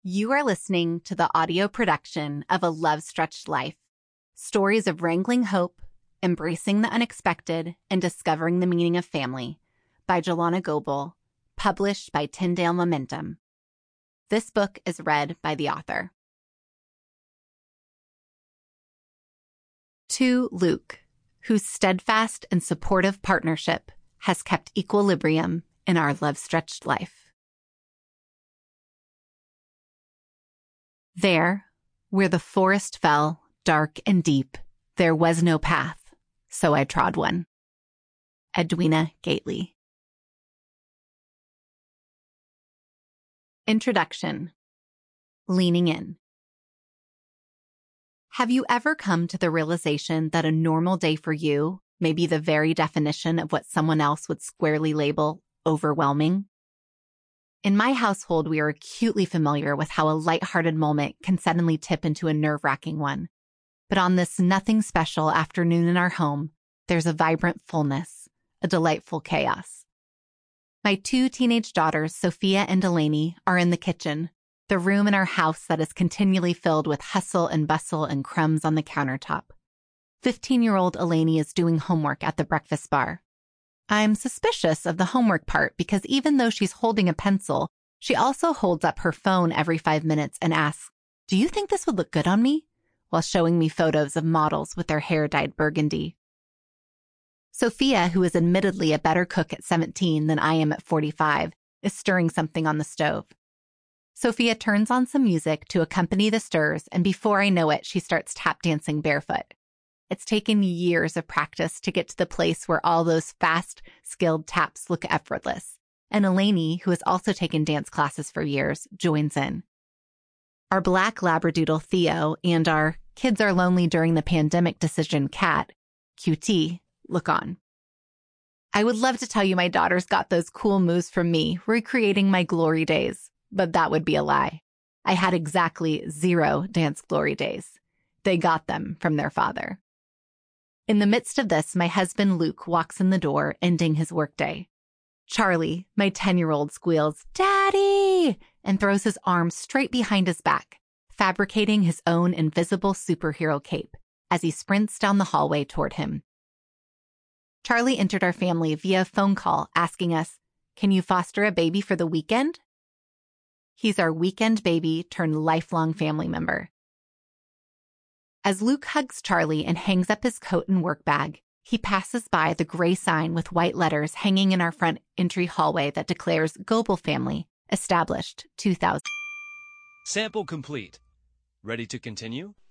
You are listening to the audio production of A Love-Stretched Life. Stories of wrangling hope, embracing the unexpected, and discovering the meaning of family by Jelana Goebel, published by Tyndale Momentum. This book is read by the author. To Luke, whose steadfast and supportive partnership has kept equilibrium in our love-stretched life. There, where the forest fell, dark and deep, there was no path, so I trod one. Edwina Gately. Introduction. Leaning in. Have you ever come to the realization that a normal day for you may be the very definition of what someone else would squarely label overwhelming? In my household, we are acutely familiar with how a lighthearted moment can suddenly tip into a nerve-wracking one. But on this nothing special afternoon in our home, there's a vibrant fullness, a delightful chaos. My two teenage daughters, Sophia and Delaney, are in the kitchen, the room in our house that is continually filled with hustle and bustle and crumbs on the countertop. 15-year-old Eleni is doing homework at the breakfast bar. I'm suspicious of the homework part because even though she's holding a pencil, she also holds up her phone every 5 minutes and asks, "Do you think this would look good on me?" while showing me photos of models with their hair dyed burgundy. Sophia, who is admittedly a better cook at 17 than I am at 45, is stirring something on the stove. Sophia turns on some music to accompany the stirs, and before I know it, she starts tap dancing barefoot. It's taken years of practice to get to the place where all those fast, skilled taps look effortless. And Eleni, who has also taken dance classes for years, joins in. Our black Labradoodle Theo and our kids are lonely during the pandemic decision cat, QT, look on. I would love to tell you my daughters got those cool moves from me, recreating my glory days, but that would be a lie. I had exactly 0 dance glory days. They got them from their father. In the midst of this, my husband Luke walks in the door, ending his workday. Charlie, my 10-year-old, squeals, "Daddy!" and throws his arms straight behind his back, fabricating his own invisible superhero cape as he sprints down the hallway toward him. Charlie entered our family via phone call asking us, "Can you foster a baby for the weekend?" He's our weekend baby turned lifelong family member. As Luke hugs Charlie and hangs up his coat and work bag, he passes by the gray sign with white letters hanging in our front entry hallway that declares Goebel Family, established 2000. Sample complete. Ready to continue?